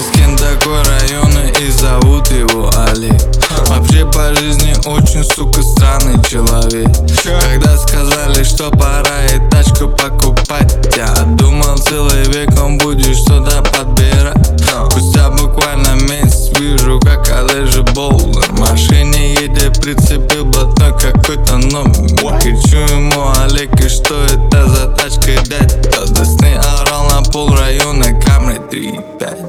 Лискин такой района и зовут его Олег. Вообще по жизни очень, сука, странный человек. Когда сказали, что пора и тачку покупать, я думал целый век он будет что-то подбирать. Спустя буквально месяц вижу, как Олежа Болдер в машине едет, прицепил блатной какой-то номер. Кричу ему: Олег, и что это за тачка, дядь? До Десны орал на пол района Camry 3.5.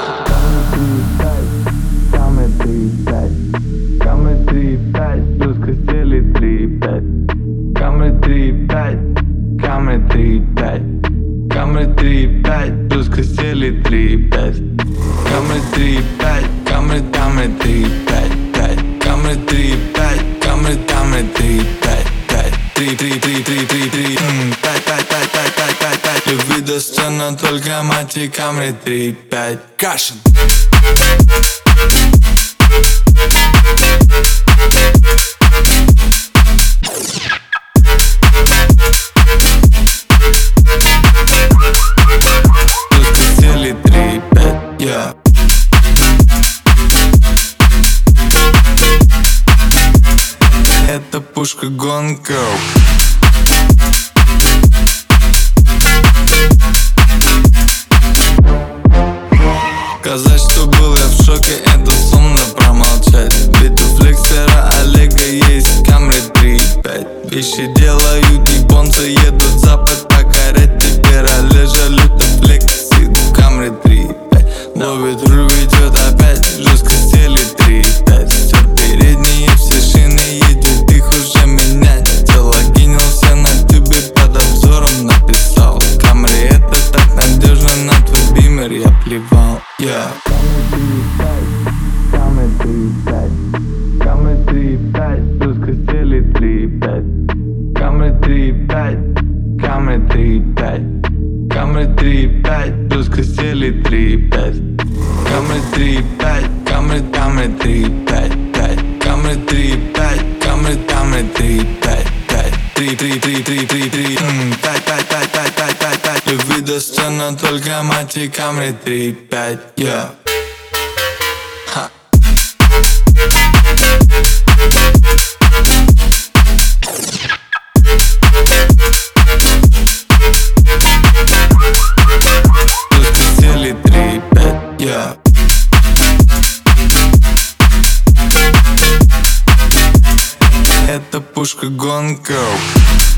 Camry 3.5, Camry 3.5, плюс костели 3.5. Camry 3.5, Camry 3.5, Camry 3.5, плюс костели 3.5. Camry 3.5, Camry 3.5, Camry 3.5, Camry 3.5. 3, 5. Любви достойна только мать и Camry 3.5. Кашин. Плюс костели 3.5, yeah. Это пушка гонка. Сказать, что был я в шоке, это сумно промолчать. Ведь у флексера Олега есть Camry 3.5. Вещи делают японцы, едут в запад покорять. Теперь Олежа люто флексит в Camry 3.5. Ловит руль, ведет опять, жестко стелит 3.5. Все передние, все шины, едет их уже менять. Залогинился на тюбе, под обзором написал: Camry это так надежно, на твой бимер я плевал. Yeah. Camry 3.5, Camry 3.5, плюс костели 3.5. Camry 3.5, Camry 3.5, Camry 3.5, плюс костели 3.5. Camry 3.5, Camry 3.5, Camry 3.5, Camry 3.5. 3. 5. Любви достойна только мать и Camry 3.5, yeah. Плюс костели 3.5, yeah. Это пушка гонка.